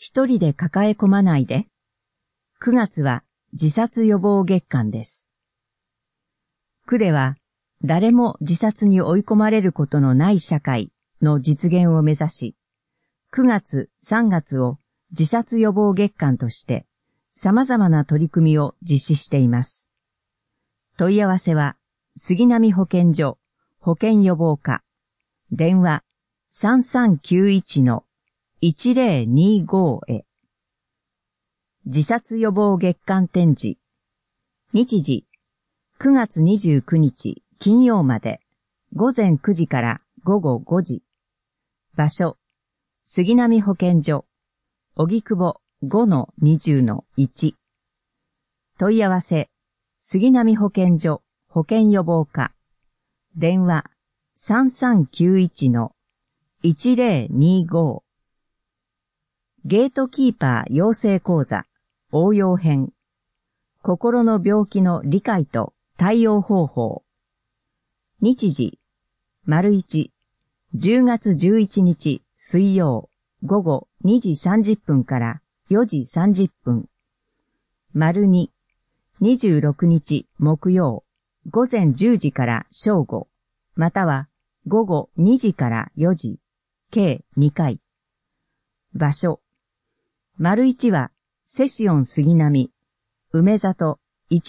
一人で抱え込まないで。9月は自殺予防月間です。区では誰も自殺に追い込まれることのない社会の実現を目指し、9月、3月を自殺予防月間として様々な取り組みを実施しています。問い合わせは杉並保健所保健予防課電話 3391-1025 へ。自殺予防月間展示。日時9月29日金曜まで午前9時から午後5時。場所杉並保健所荻窪 5-20-1。問い合わせ杉並保健所保健予防課電話 3391-1025。ゲートキーパー養成講座応用編。心の病気の理解と対応方法。日時、1、10月11日水曜午後2時30分から4時30分。2、26日木曜午前10時から正午、または午後2時から4時、計2回。場所、1はセシオン杉並、梅里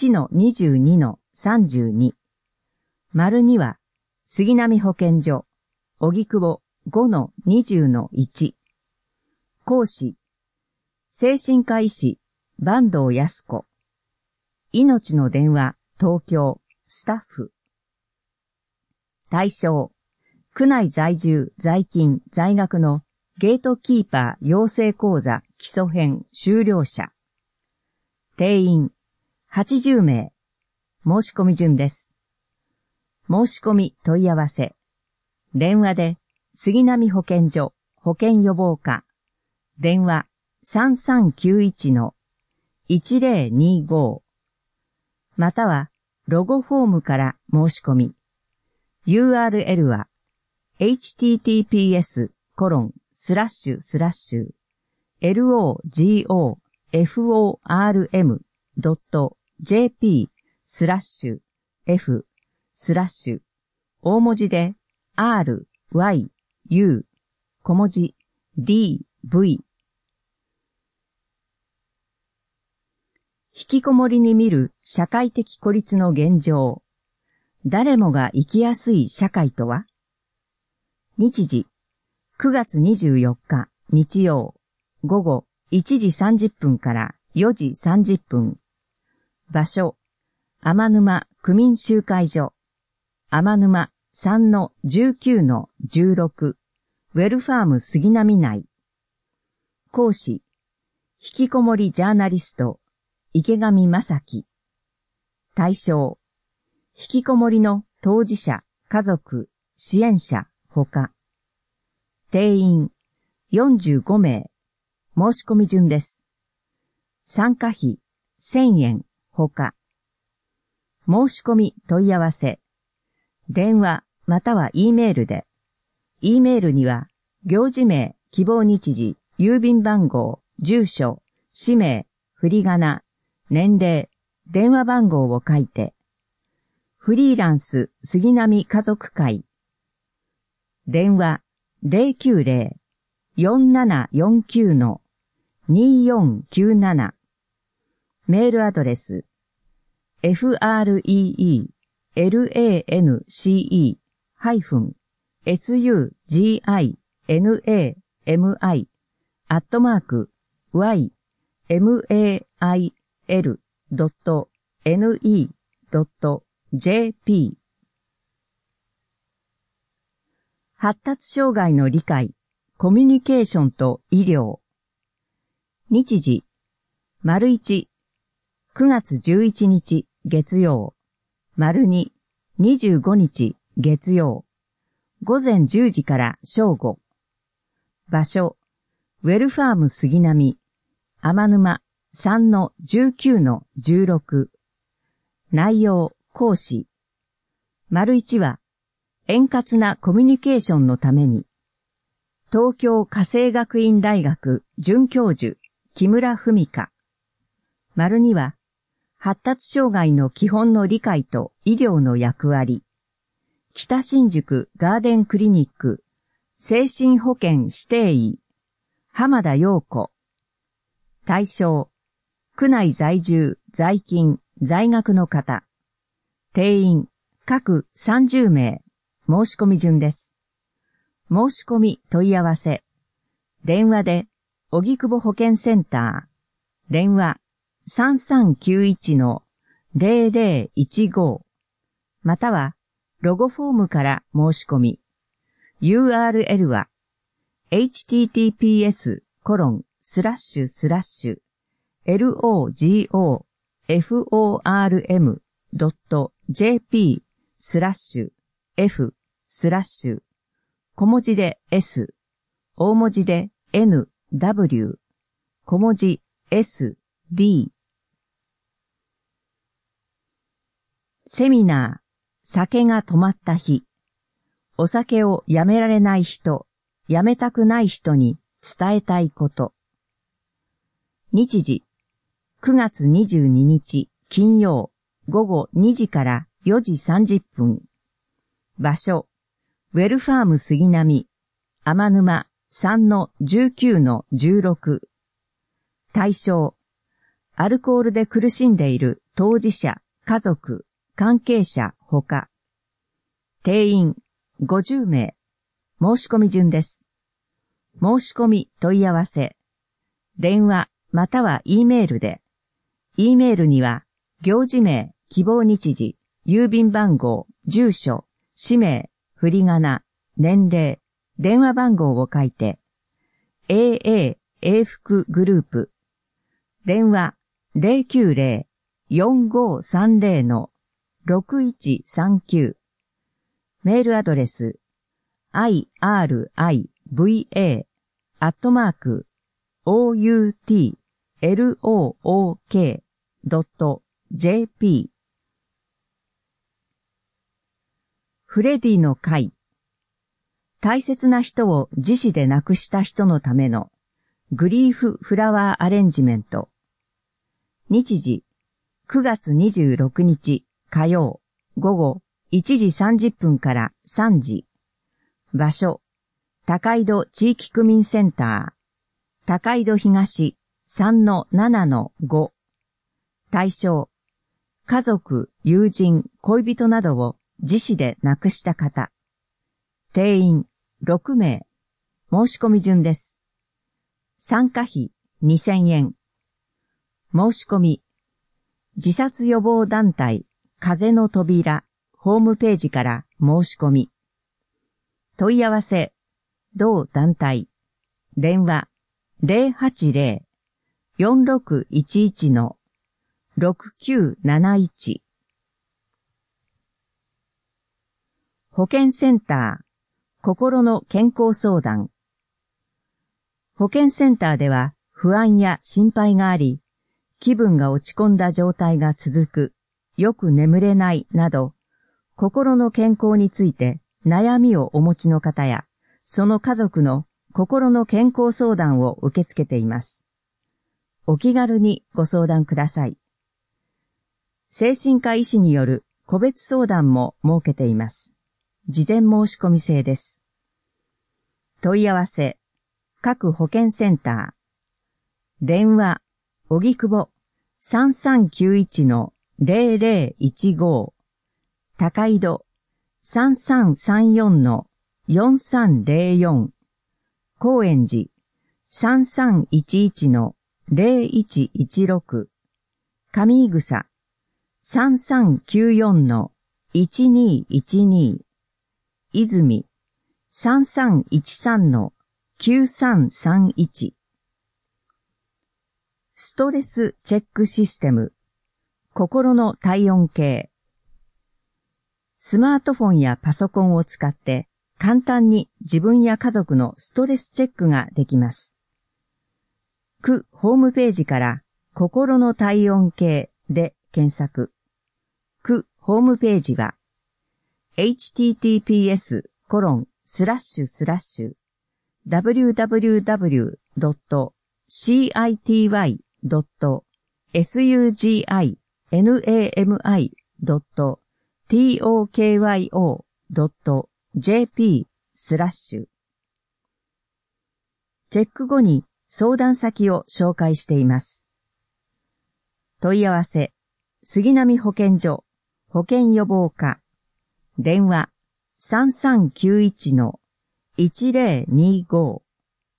1-22-32。2は杉並保健所、荻窪 5-20-1。講師、精神科医師、坂東康子。命の電話、東京、スタッフ。対象、区内在住、在勤、在学のゲートキーパー養成講座基礎編修了者。定員80名。申し込み順です。申し込み問い合わせ。電話で杉並保健所保健予防課電話 3391-1025 またはロゴフォームから申し込み。URL は https://logoform.jp/f/ 大文字で RYU 小文字 DV。 引きこもりに見る社会的孤立の現状。誰もが生きやすい社会とは？日時9月24日日曜午後1時30分から4時30分。場所天沼区民集会所天沼 3-19-16 ウェルファーム杉並内。講師引きこもりジャーナリスト池上正樹。対象引きこもりの当事者、家族、支援者、ほか。定員45名。申し込み順です。参加費1000円、ほか。申し込み問い合わせ。電話または E メールで。E メールには、行事名、希望日時、郵便番号、住所、氏名、振り仮名、年齢、電話番号を書いて。フリーランス杉並家族会。電話090-4749-2497。メールアドレス freelancinami@mail.ne.jp。発達障害の理解、コミュニケーションと医療。日時、1、9月11日月曜、2、25日月曜、午前10時から正午。場所、ウェルファーム杉並、天沼 3-19-16。内容、講師。1は、円滑なコミュニケーションのために。 東京家政学院大学准教授木村文香。2は、発達障害の基本の理解と医療の役割。北新宿ガーデンクリニック精神保健指定医浜田陽子。対象、区内在住、在勤、在学の方。定員、各30名。申し込み順です。申し込み問い合わせ。電話で、荻窪保健センター。電話、3391-0015。または、ロゴフォームから申し込み。URL は、logoform.jp/f/ 小文字で S、大文字で N、W、小文字 S、D。セミナー、酒が止まった日。お酒をやめられない人、やめたくない人に伝えたいこと。日時、9月22日金曜午後2時から4時30分。場所、ウェルファーム杉並、天沼 3-19-16。対象、アルコールで苦しんでいる当事者、家族、関係者ほか。定員50名。申し込み順です。申し込み問い合わせ。電話または E メールで。E メールには、行事名、希望日時、郵便番号、住所、氏名、振り仮名、年齢、電話番号を書いて、AA 英福グループ、電話 090-4530-6139、メールアドレス、iriva@outlook.jp。フレディの会。大切な人を自死で亡くした人のためのグリーフフラワーアレンジメント。日時、9月26日火曜午後1時30分から3時。場所、高井戸地域区民センター。高井戸東 3-7-5。対象、家族、友人、恋人などを自死で亡くした方。定員6名。申し込み順です。参加費2000円。申し込み。自殺予防団体風の扉ホームページから申し込み。問い合わせ。同団体。電話 080-4611-6971。保健センター、心の健康相談。保健センターでは不安や心配があり、気分が落ち込んだ状態が続く、よく眠れないなど、心の健康について悩みをお持ちの方や、その家族の心の健康相談を受け付けています。お気軽にご相談ください。精神科医師による個別相談も設けています。事前申し込み制です。問い合わせ、各保健センター。電話、荻窪 3391-0015。高井戸 3334-4304。高円寺 3311-0116。上井草 3394-1212。泉 3313-9331。ストレスチェックシステム。心の体温計。スマートフォンやパソコンを使って簡単に自分や家族のストレスチェックができます。区ホームページから心の体温計で検索。区ホームページは https:// www.city.sugimai.tokyo.jp/チェック後に相談先を紹介しています。問い合わせ、杉並保健所、保健予防課、電話3391-1025。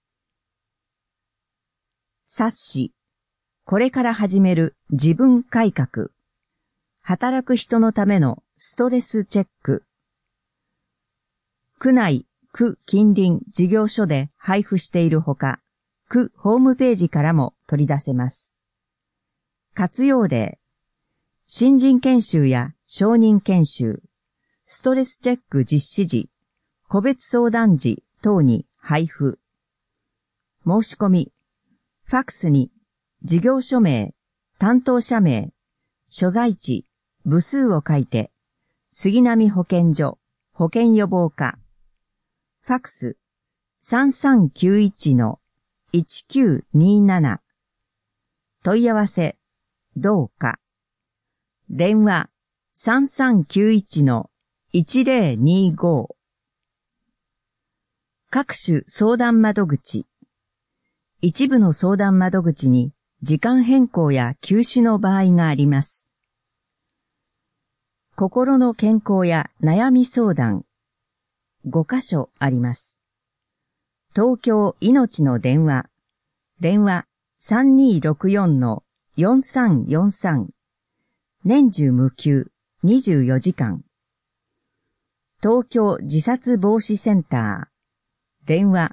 冊子、これから始める自分改革。働く人のためのストレスチェック。区内、区近隣事業所で配布しているほか、区ホームページからも取り出せます。活用例、新人研修や承認研修、ストレスチェック実施時、個別相談時等に配布。申し込み、ファックスに事業所名、担当者名、所在地、部数を書いて、杉並保健所、保健予防課、ファックス 3391-1927 問い合わせ、どうか。電話 3391-1025 各種相談窓口。一部の相談窓口に時間変更や休止の場合があります。心の健康や悩み相談。5カ所あります。東京いのちの電話。電話 3264-4343。年中無休24時間。東京自殺防止センター。電話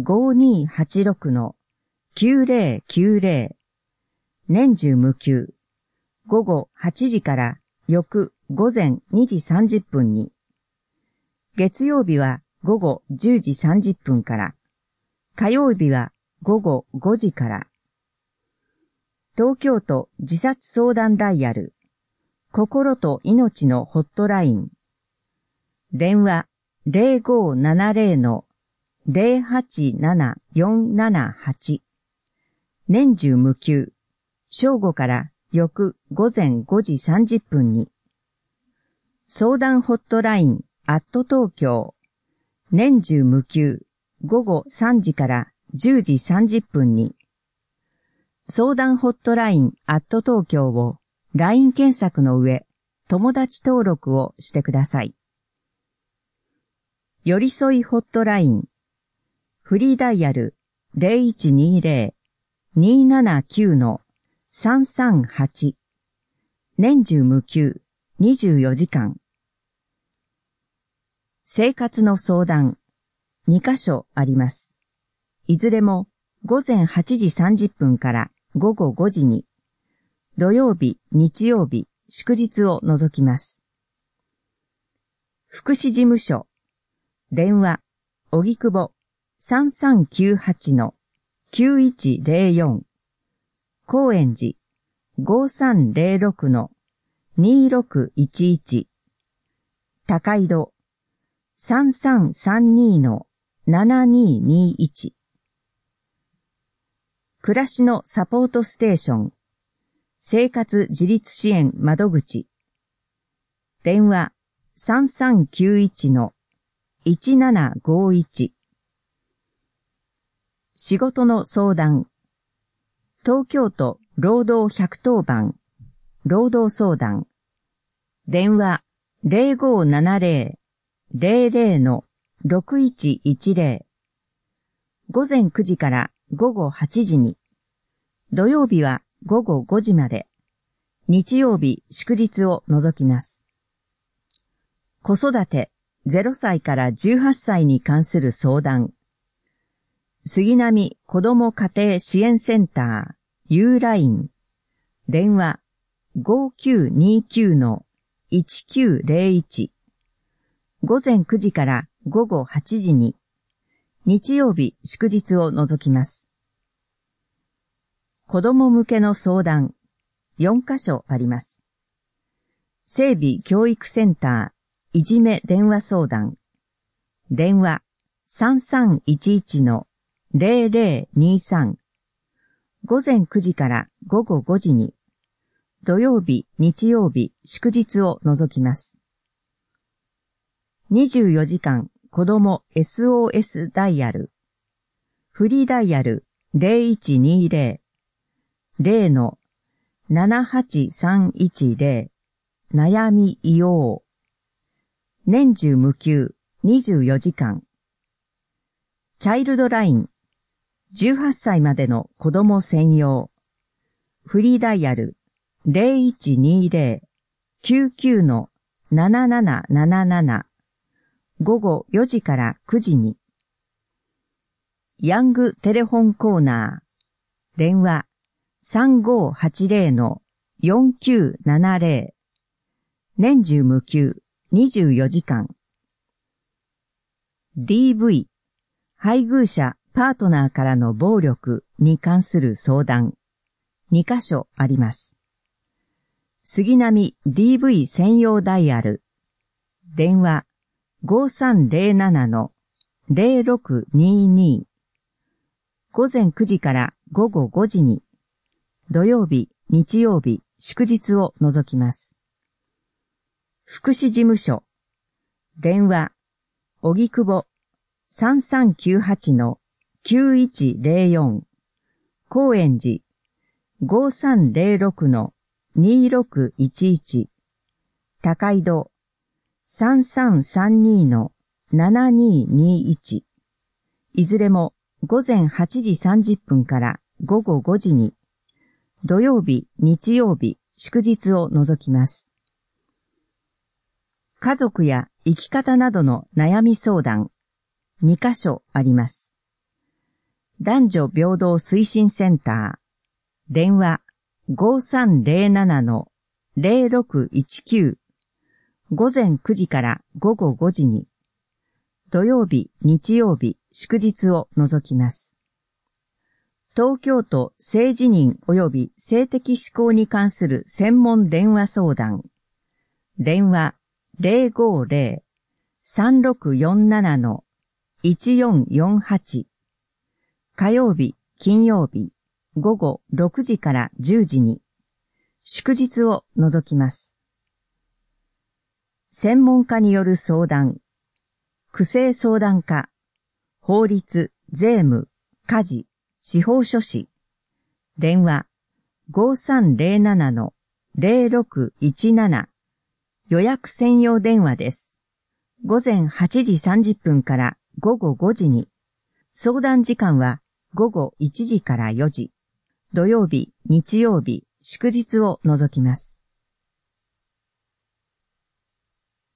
5286-9090。年中無休。午後8時から翌午前2時30分に。月曜日は午後10時30分から。火曜日は午後5時から。東京都自殺相談ダイヤル。心と命のホットライン。電話 0570-087478。年中無休。正午から翌午前5時30分に。相談ホットライン東京。年中無休。午後3時から10時30分に。相談ホットライン東京を LINE 検索の上、友達登録をしてください。寄り添いホットライン。フリーダイヤル 0120-279-338。年中無休24時間。生活の相談。2カ所あります。いずれも午前8時30分から午後5時に。土曜日、日曜日、祝日を除きます。福祉事務所。電話、荻窪 3398-9104。高円寺 5306-2611。高井戸 3332-7221。暮らしのサポートステーション。生活自立支援窓口。電話 3391-1751。仕事の相談。東京都労働110番。労働相談。電話 0570-00-6110。午前9時から午後8時に。土曜日は午後5時まで。日曜日祝日を除きます。子育て0歳から18歳に関する相談。杉並子ども家庭支援センター U ライン。電話 5929-1901。午前9時から午後8時に。日曜日祝日を除きます。子供向けの相談。4カ所あります。整備教育センターいじめ電話相談。電話 3311-0023午前9時から午後5時に、土曜日、日曜日、祝日を除きます。24時間子供 SOS ダイヤル。フリーダイヤル 0120-0-78310悩みいよう。年中無休24時間。チャイルドライン18歳までの子供専用。フリーダイヤル 0120-99-7777午後4時から9時に。ヤングテレホンコーナー。電話 3580-4970 年中無休24時間。DV 配偶者パートナーからの暴力に関する相談2カ所あります。杉並 DV 専用ダイヤル。電話 5307-0622 午前9時から午後5時に。土曜日、日曜日、祝日を除きます。福祉事務所。電話、荻窪 3398-9104 高円寺 5306-2611 高井戸 3332-7221 いずれも午前8時30分から午後5時に。土曜日、日曜日、祝日を除きます。家族や生き方などの悩み相談2カ所あります。男女平等推進センター。電話 5307-0619 午前9時から午後5時に。土曜日、日曜日、祝日を除きます。東京都性自認及び性的指向に関する専門電話相談。電話 050-3647-1448 火曜日、金曜日、午後6時から10時に。祝日を除きます。専門家による相談。区政相談課、法律、税務、家事、司法書士。電話 5307-0617 予約専用電話です。午前8時30分から午後5時に。相談時間は午後1時から4時。土曜日、日曜日、祝日を除きます。